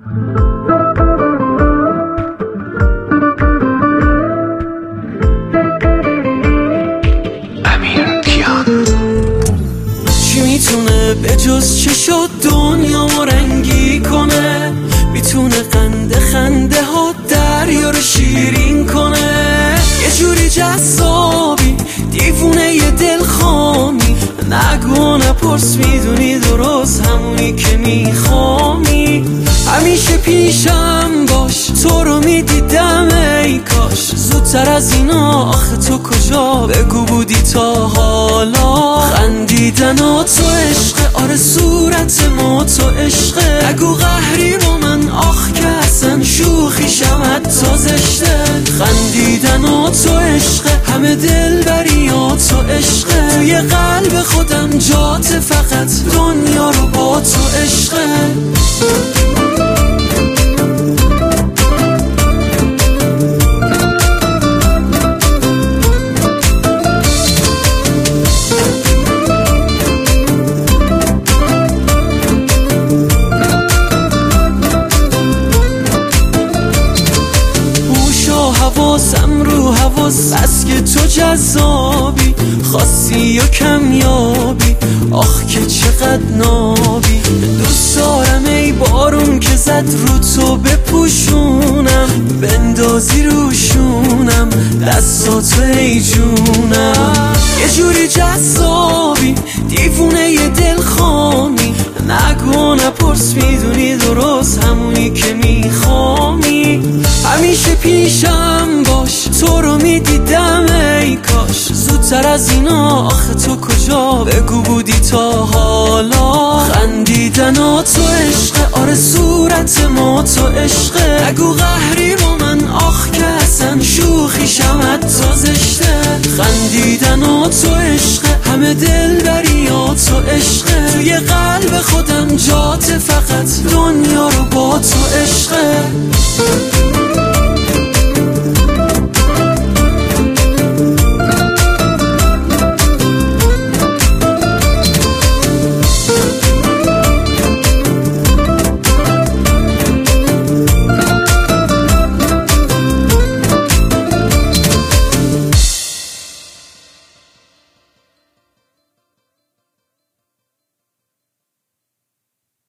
چی میتونه به جز چشات دنیا ما رنگی کنه؟ میتونه خنده ها دریا رو شیرین کنه. یه جوری جذابی دیوونه یه دلخوامی، نگو نپرس میدونی درست همونی که میخوامی. همیشه پیشم باش تو رو میدیدم ای کاش زودتر از اینا، آخه تو کجا بگو بودی تا حالا؟ خندیدن و تو عشقه، آره صورت ما تو عشقه. نگو قهری با من آخ که اصلا شوخیشم حتی زشته. خندیدن و تو عشقه، همه دلبری و تو عشقه. توی قلب خودم جات فقط دنیا رو با تو عشقه. حواسم رو حواس بس که تو جذابی، خاصی یا کمیابی، آخ که چقدر نابی. دوست دارم ای بارون که زد رو تو بپوشونم، بندازی روشونم دستاتو ای جونم. یه جوری جذابی دیوونه یه دلخوامی، نگو نپرس میدونی درست همونی که میخوامی. همیشه پیشم باش تو رو میدیدم ای کاش زودتر از اینا، آخه تو کجا بگو بودی تا حالا؟ خندیدن و تو عشقه، آره صورت ما تو عشقه. نگو قهری با من آخ که اصلا شوخیشم حتی زشته. خندیدن و تو عشقه، همه دلبری و تو عشقه. توی قلب خودم جات فقط دنیا رو با تو عشقه.